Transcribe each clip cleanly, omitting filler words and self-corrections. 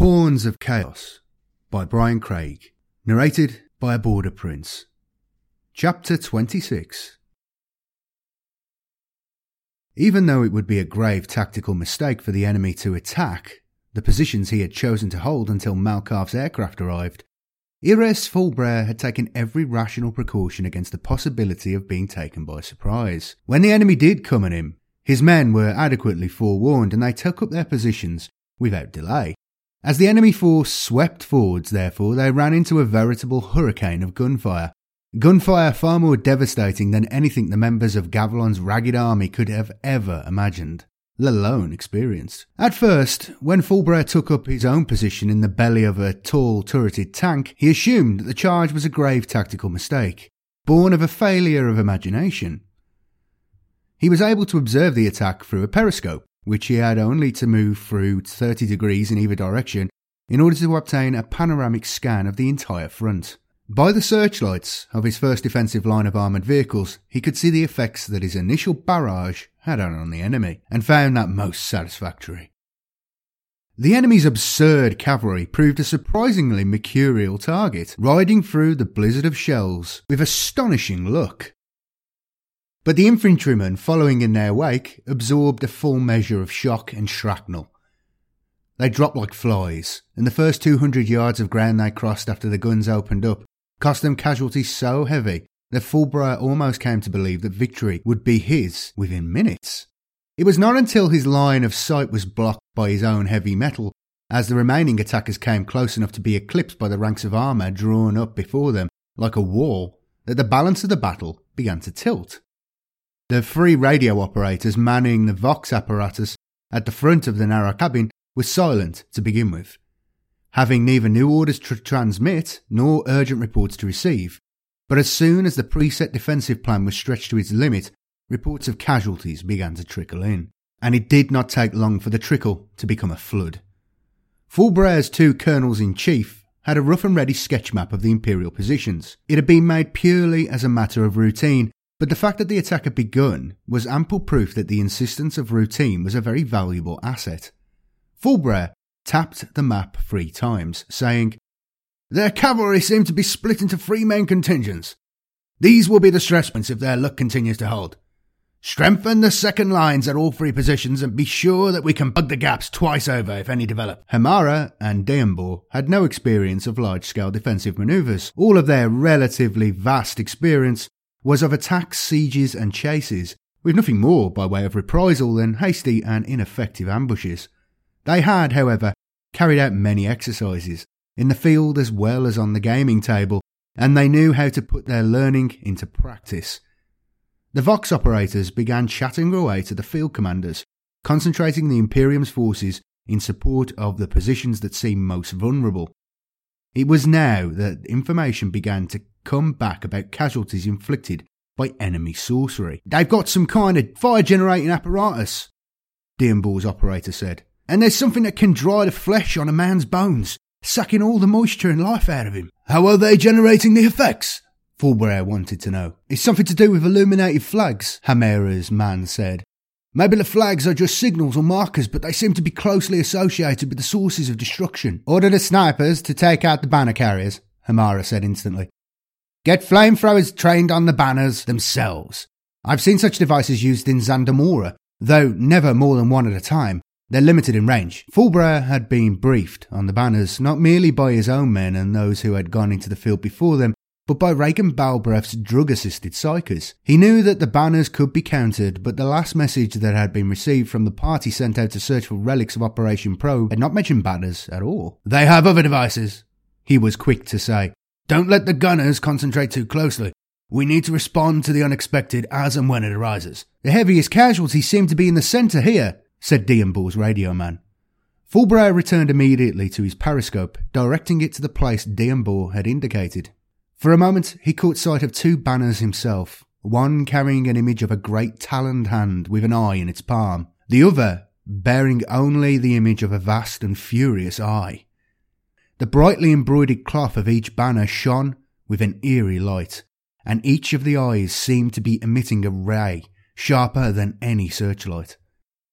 Pawns of Chaos by Brian Craig, narrated by a Border Prince. Chapter 26. Even though it would be a grave tactical mistake for the enemy to attack the positions he had chosen to hold until Malkarv's aircraft arrived, Ires Fulbrer had taken every rational precaution against the possibility of being taken by surprise. When the enemy did come at him, his men were adequately forewarned and they took up their positions without delay. As the enemy force swept forwards, therefore, they ran into a veritable hurricane of gunfire. Gunfire far more devastating than anything the members of Gavilan's ragged army could have ever imagined, let alone experienced. At first, when Fulbrer took up his own position in the belly of a tall turreted tank, he assumed that the charge was a grave tactical mistake, born of a failure of imagination. He was able to observe the attack through a periscope, which he had only to move through 30 degrees in either direction in order to obtain a panoramic scan of the entire front. By the searchlights of his first defensive line of armoured vehicles, he could see the effects that his initial barrage had on the enemy, and found that most satisfactory. The enemy's absurd cavalry proved a surprisingly mercurial target, riding through the blizzard of shells with astonishing luck. But the infantrymen following in their wake absorbed a full measure of shock and shrapnel. They dropped like flies, and the first 200 yards of ground they crossed after the guns opened up cost them casualties so heavy that Fulbrer almost came to believe that victory would be his within minutes. It was not until his line of sight was blocked by his own heavy metal, as the remaining attackers came close enough to be eclipsed by the ranks of armour drawn up before them like a wall, that the balance of the battle began to tilt. The 3 radio operators manning the Vox apparatus at the front of the narrow cabin were silent to begin with, having neither new orders to transmit nor urgent reports to receive. But as soon as the preset defensive plan was stretched to its limit, reports of casualties began to trickle in, and it did not take long for the trickle to become a flood. Fulbrer's 2 colonels-in-chief had a rough and ready sketch map of the Imperial positions. It had been made purely as a matter of routine, but the fact that the attack had begun was ample proof that the insistence of routine was a very valuable asset. Fulbrer tapped the map 3 times, saying, "Their cavalry seem to be split into 3 main contingents. These will be the stress points if their luck continues to hold. Strengthen the second lines at all 3 positions and be sure that we can bug the gaps twice over if any develop." Hamara and Deambor had no experience of large-scale defensive manoeuvres. All of their relatively vast experience was of attacks, sieges and chases, with nothing more by way of reprisal than hasty and ineffective ambushes. They had, however, carried out many exercises, in the field as well as on the gaming table, and they knew how to put their learning into practice. The Vox operators began chattering away to the field commanders, concentrating the Imperium's forces in support of the positions that seemed most vulnerable. It was now that information began to come back about casualties inflicted by enemy sorcery. "They've got some kind of fire-generating apparatus," Deambor's operator said, "and there's something that can dry the flesh on a man's bones, sucking all the moisture and life out of him." "How are they generating the effects?" Fulbrer wanted to know. "It's something to do with illuminated flags," Hamara's man said. "Maybe the flags are just signals or markers, but they seem to be closely associated with the sources of destruction." "Order the snipers to take out the banner carriers," Hamara said instantly. "Get flamethrowers trained on the banners themselves. I've seen such devices used in Zandamora, though never more than 1 at a time. They're limited in range." Fulbrer had been briefed on the banners not merely by his own men and those who had gone into the field before them, but by Regan Balbreff's drug-assisted psychers. He knew that the banners could be countered, but the last message that had been received from the party sent out to search for relics of Operation Probe had not mentioned banners at all. "They have other devices," he was quick to say. "Don't let the gunners concentrate too closely. We need to respond to the unexpected as and when it arises." "The heaviest casualties seem to be in the centre here," said Deambor's radio man. Fulbrer returned immediately to his periscope, directing it to the place Deambor had indicated. For a moment he caught sight of 2 banners himself, one carrying an image of a great taloned hand with an eye in its palm, the other bearing only the image of a vast and furious eye. The brightly embroidered cloth of each banner shone with an eerie light, and each of the eyes seemed to be emitting a ray sharper than any searchlight.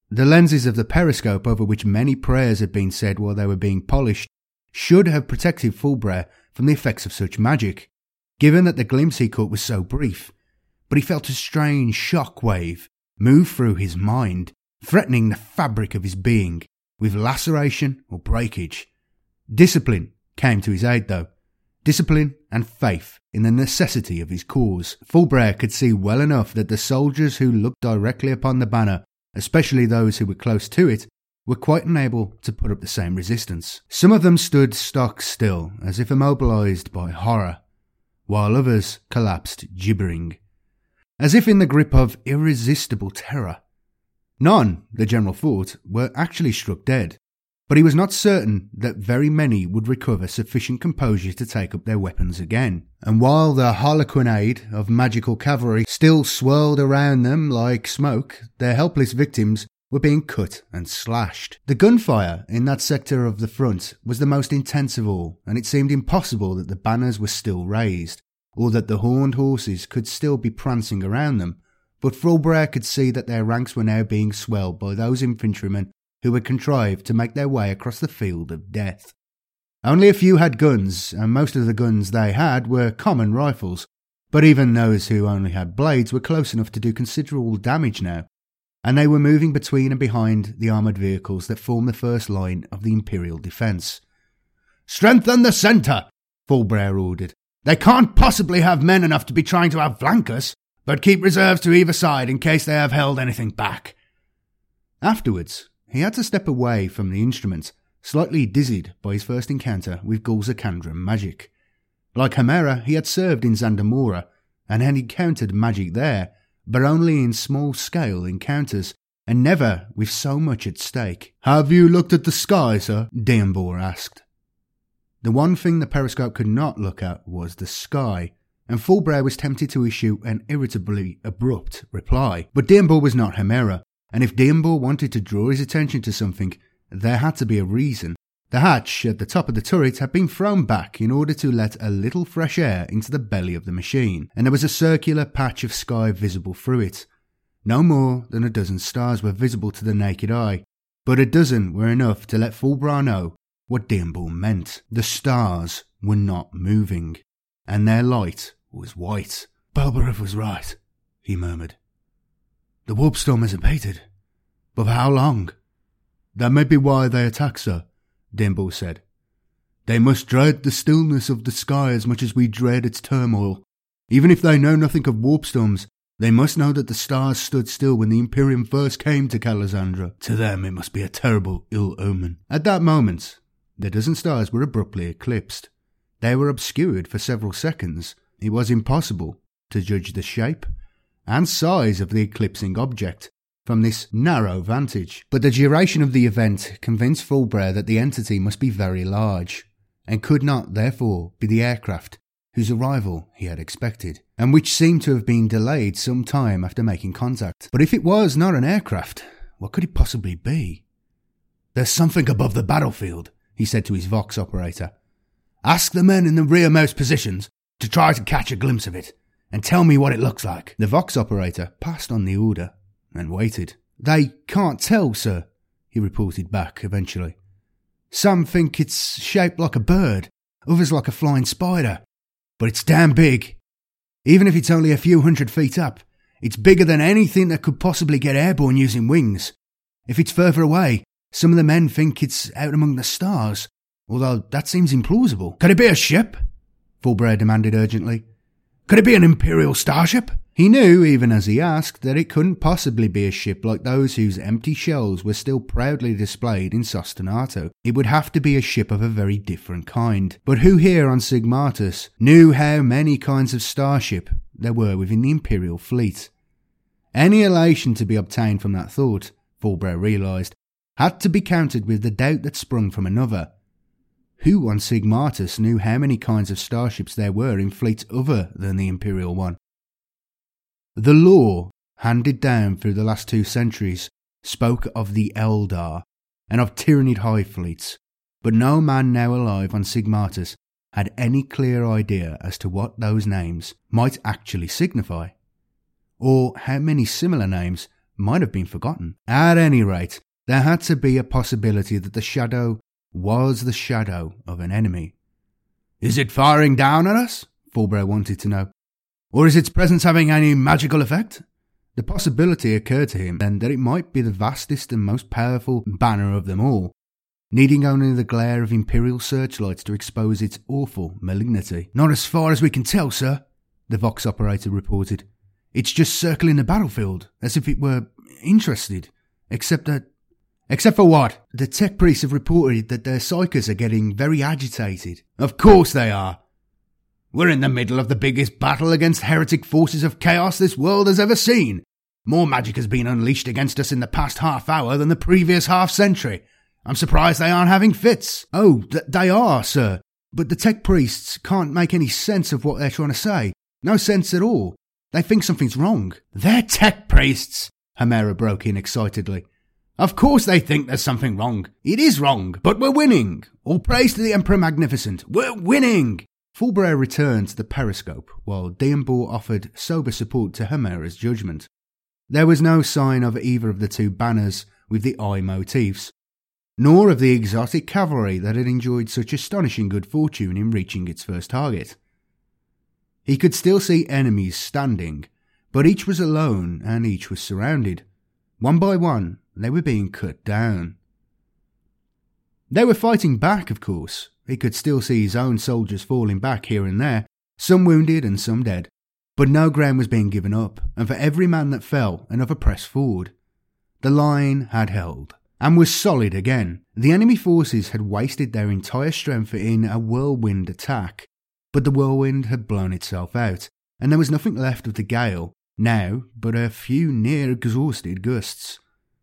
The lenses of the periscope, over which many prayers had been said while they were being polished, should have protected Fulbert from the effects of such magic, given that the glimpse he caught was so brief. But he felt a strange shock wave move through his mind, threatening the fabric of his being with laceration or breakage. Discipline came to his aid, though. Discipline and faith in the necessity of his cause. Fulbert could see well enough that the soldiers who looked directly upon the banner, especially those who were close to it, were quite unable to put up the same resistance. Some of them stood stock still, as if immobilized by horror, while others collapsed gibbering, as if in the grip of irresistible terror. None, the general thought, were actually struck dead, but he was not certain that very many would recover sufficient composure to take up their weapons again. And while the harlequinade of magical cavalry still swirled around them like smoke, their helpless victims were being cut and slashed. The gunfire in that sector of the front was the most intense of all, and it seemed impossible that the banners were still raised, or that the horned horses could still be prancing around them. But Fulbert could see that their ranks were now being swelled by those infantrymen who had contrived to make their way across the field of death. Only a few had guns, and most of the guns they had were common rifles, but even those who only had blades were close enough to do considerable damage now, and they were moving between and behind the armoured vehicles that formed the first line of the Imperial defence. "Strengthen the centre!" Fulbert ordered. "They can't possibly have men enough to be trying to outflank us, but keep reserves to either side in case they have held anything back." Afterwards, he had to step away from the instrument, slightly dizzied by his first encounter with Gulza Kandran magic. Like Hemera, he had served in Zandamora, and had encountered magic there, but only in small-scale encounters, and never with so much at stake. "Have you looked at the sky, sir?" Deambor asked. The one thing the periscope could not look at was the sky, and Fulbert was tempted to issue an irritably abrupt reply. But Deambor was not Hemera, and if Deambor wanted to draw his attention to something, there had to be a reason. The hatch at the top of the turret had been thrown back in order to let a little fresh air into the belly of the machine, and there was a circular patch of sky visible through it. No more than a dozen stars were visible to the naked eye, but a dozen were enough to let Fulbert know what Deambor meant. The stars were not moving, and their light was white. "Belbarov was right," he murmured. "The warp storm has abated, but for how long?" "That may be why they attack, sir," Deambor said. "They must dread the stillness of the sky as much as we dread its turmoil. Even if they know nothing of warp storms, they must know that the stars stood still when the Imperium first came to Kalasandra. To them it must be a terrible ill omen." At that moment, the dozen stars were abruptly eclipsed. They were obscured for several seconds. It was impossible to judge the shape and size of the eclipsing object from this narrow vantage, but the duration of the event convinced Fulbert that the entity must be very large, and could not, therefore, be the aircraft whose arrival he had expected, and which seemed to have been delayed some time after making contact. But if it was not an aircraft, what could it possibly be? "There's something above the battlefield," he said to his Vox operator. "Ask the men in the rearmost positions to try to catch a glimpse of it, and tell me what it looks like." The Vox operator passed on the order and waited. "They can't tell, sir," he reported back eventually. "Some think it's shaped like a bird, others like a flying spider. But it's damn big. Even if it's only a few 100 feet up, it's bigger than anything that could possibly get airborne using wings. If it's further away, some of the men think it's out among the stars, although that seems implausible." "Could it be a ship?" Fulbert demanded urgently. "Could it be an Imperial starship?" He knew, even as he asked, that it couldn't possibly be a ship like those whose empty shells were still proudly displayed in Sostanato. It would have to be a ship of a very different kind. But who here on Sigmatus knew how many kinds of starship there were within the Imperial fleet? Any elation to be obtained from that thought, Fulbert realised, had to be countered with the doubt that sprung from another. Who on Sigmatus knew how many kinds of starships there were in fleets other than the Imperial one? The lore, handed down through the last 2 centuries, spoke of the Eldar and of Tyranid hive fleets, but no man now alive on Sigmatus had any clear idea as to what those names might actually signify, or how many similar names might have been forgotten. At any rate, there had to be a possibility that the shadow was the shadow of an enemy. "Is it firing down at us?" Fulbray wanted to know. "Or is its presence having any magical effect?" The possibility occurred to him then that it might be the vastest and most powerful banner of them all, needing only the glare of Imperial searchlights to expose its awful malignity. "Not as far as we can tell, sir," the Vox operator reported. "It's just circling the battlefield, as if it were interested. Except for what? The tech priests have reported that their psychers are getting very agitated." "Of course they are. We're in the middle of the biggest battle against heretic forces of chaos this world has ever seen. More magic has been unleashed against us in the past half hour than the previous half-century. I'm surprised they aren't having fits." "Oh, they are, sir. But the tech priests can't make any sense of what they're trying to say. No sense at all. They think something's wrong." "They're tech priests," Hemera broke in excitedly. "Of course they think there's something wrong. It is wrong, but we're winning. All praise to the Emperor Magnificent. We're winning." Fulbray returned to the periscope, while Deambor offered sober support to Hemera's judgment. There was no sign of either of the two banners with the eye motifs, nor of the exotic cavalry that had enjoyed such astonishing good fortune in reaching its first target. He could still see enemies standing, but each was alone and each was surrounded. One by one, they were being cut down. They were fighting back, of course. He could still see his own soldiers falling back here and there, some wounded and some dead. But no ground was being given up, and for every man that fell, another pressed forward. The line had held, and was solid again. The enemy forces had wasted their entire strength in a whirlwind attack, but the whirlwind had blown itself out, and there was nothing left of the gale, now but a few near-exhausted gusts.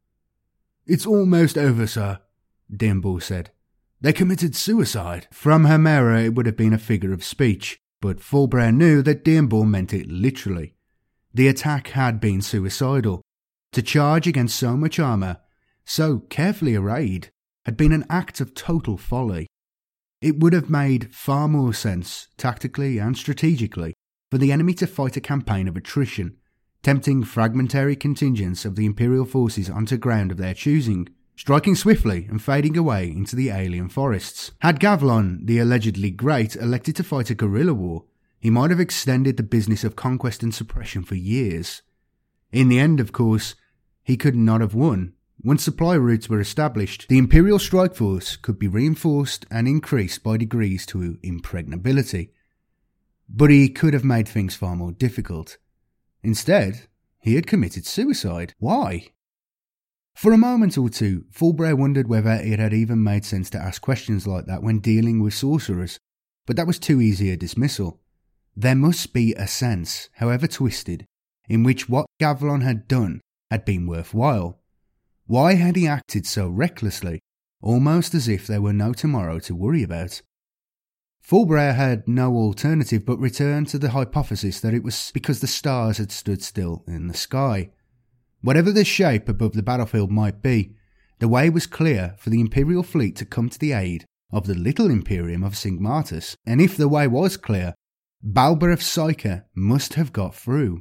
"It's almost over, sir," Deambor said. "They committed suicide." From Hemera it would have been a figure of speech, but Fulbray knew that Deambor meant it literally. The attack had been suicidal. To charge against so much armour, so carefully arrayed, had been an act of total folly. It would have made far more sense, tactically and strategically, for the enemy to fight a campaign of attrition, tempting fragmentary contingents of the Imperial forces onto ground of their choosing, striking swiftly and fading away into the alien forests. Had Gavlon, the allegedly great, elected to fight a guerrilla war, he might have extended the business of conquest and suppression for years. In the end, of course, he could not have won. Once supply routes were established, the Imperial strike force could be reinforced and increased by degrees to impregnability. But he could have made things far more difficult. Instead, he had committed suicide. Why? For a moment or two, Fulbray wondered whether it had even made sense to ask questions like that when dealing with sorcerers, but that was too easy a dismissal. There must be a sense, however twisted, in which what Gavlon had done had been worthwhile. Why had he acted so recklessly, almost as if there were no tomorrow to worry about? Fulbray had no alternative but return to the hypothesis that it was because the stars had stood still in the sky. Whatever the shape above the battlefield might be, the way was clear for the Imperial fleet to come to the aid of the little Imperium of Sigmatus, and if the way was clear, Balbereth Psyker must have got through.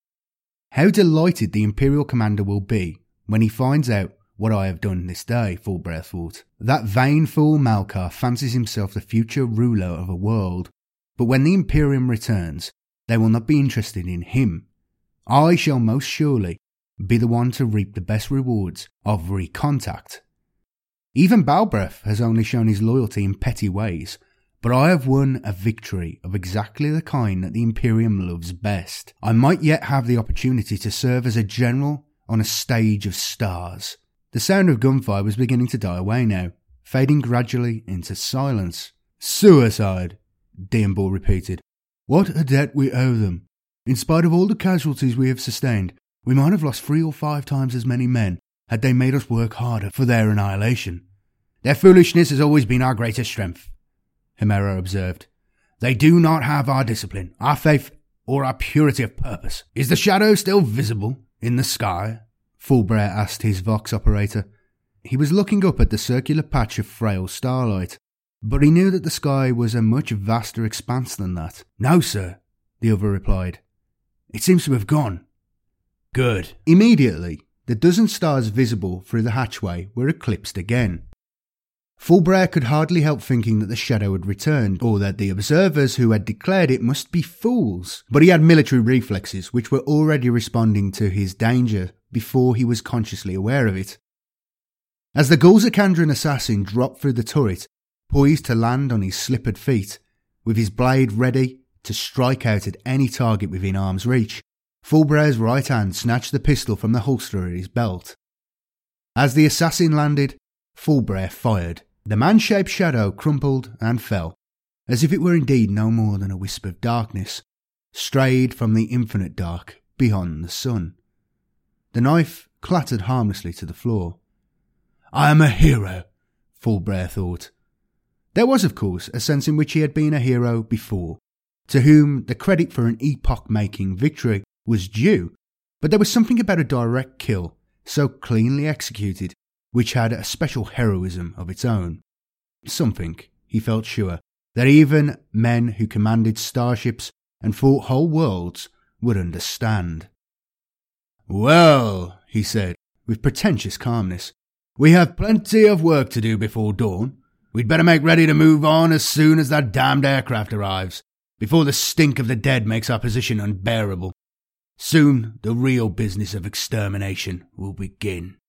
How delighted the Imperial commander will be when he finds out what I have done this day, Fulbray thought. That vain fool Malkar fancies himself the future ruler of a world, but when the Imperium returns, they will not be interested in him. I shall most surely be the one to reap the best rewards of recontact. Even Balbereth has only shown his loyalty in petty ways, but I have won a victory of exactly the kind that the Imperium loves best. I might yet have the opportunity to serve as a general on a stage of stars. The sound of gunfire was beginning to die away now, fading gradually into silence. "Suicide," Deambor repeated. "What a debt we owe them. In spite of all the casualties we have sustained, we might have lost 3 or 5 times as many men had they made us work harder for their annihilation." "Their foolishness has always been our greatest strength," Hemera observed. "They do not have our discipline, our faith, or our purity of purpose. Is the shadow still visible in the sky?" Fulbray asked his Vox operator. He was looking up at the circular patch of frail starlight, but he knew that the sky was a much vaster expanse than that. "No, sir," the other replied. "It seems to have gone." "Good." Immediately, the dozen stars visible through the hatchway were eclipsed again. Fulbert could hardly help thinking that the shadow had returned, or that the observers who had declared it must be fools. But he had military reflexes which were already responding to his danger before he was consciously aware of it. As the Gulzakandran assassin dropped through the turret, poised to land on his slippered feet, with his blade ready to strike out at any target within arm's reach, Fulbert's right hand snatched the pistol from the holster at his belt. As the assassin landed, Fulbert fired. The man-shaped shadow crumpled and fell, as if it were indeed no more than a wisp of darkness, strayed from the infinite dark beyond the sun. The knife clattered harmlessly to the floor. I am a hero, Fulbert thought. There was, of course, a sense in which he had been a hero before, to whom the credit for an epoch-making victory was due, but there was something about a direct kill, so cleanly executed, which had a special heroism of its own. Something, he felt sure, that even men who commanded starships and fought whole worlds would understand. Well, he said, with pretentious calmness, we have plenty of work to do before dawn. We'd better make ready to move on as soon as that damned aircraft arrives, before the stink of the dead makes our position unbearable. Soon the real business of extermination will begin.